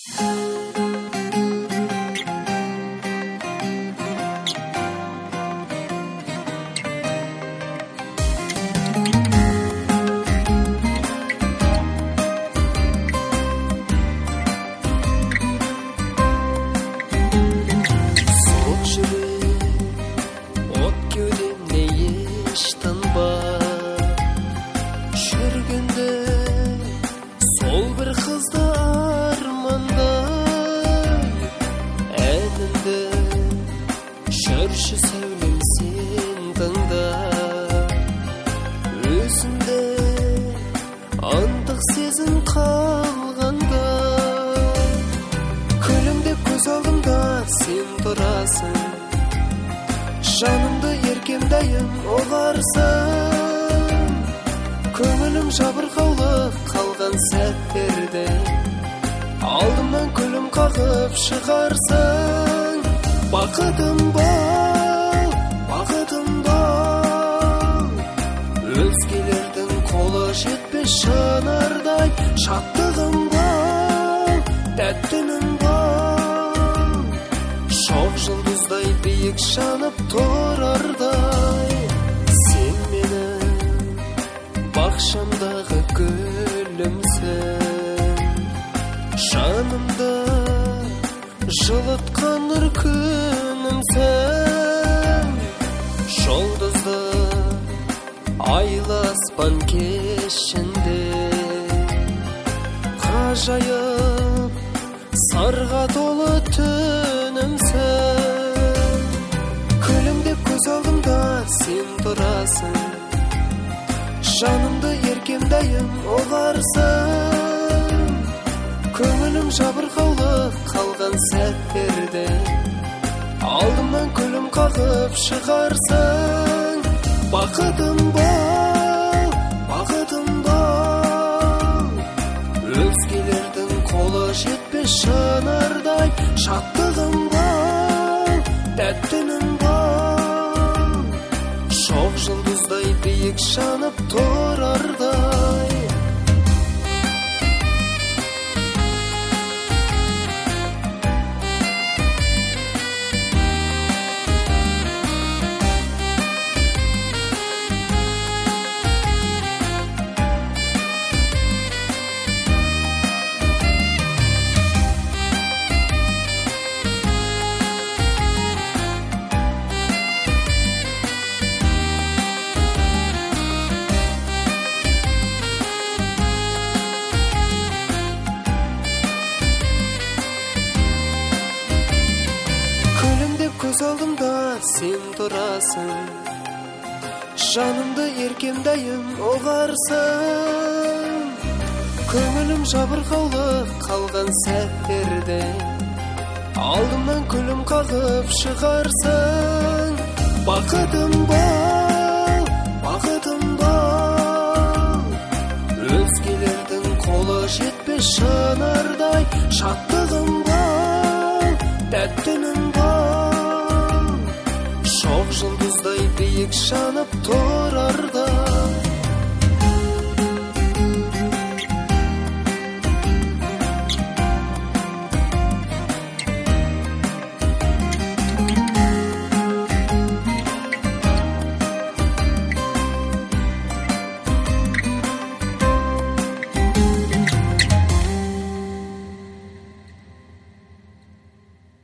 Жанымды еркемдайым оғарсың, көңілім жабырқаулы қалған сәттерде алдымнан күлім қағып шығарсың. Бақытым бол, өзгелердің қолы жетпес шынардай. Шаттығым бол, тәттінің бол, шоқ жұлдыздай биік жанып тұрардай. Сен менің бақшамдағы гүлімсің, жанымды жылытқан нұр күнімсің. Жұлдызды айлы аспан кешінде ғажайып сарға толы түнімсің. Күлімдеп көз алдымда сен тұрасың, жанымды еркемдайым оғарсың. Көңілім жабырқаулы қалған сәттерде алдымнан күлім қағып шығарсың. Бақытым бол, өзгелердің қолы жетпес шынардай. Шаттығым бол, тәттінің бол, шоқ жұлдыздай биік жанып тұрардай. Көз алдымда сен тұрасың, жанымды еркемдайым оғарсың. Көңілім жабырқаулы қалған сәттерде алдымнан күлім қағып шығарсың. Бақытым бол, өзгелердің қолы жетпес шынардай. Шаттығым бол, тәттінің бол, шоқ жұлдыздай биік жанып тұр.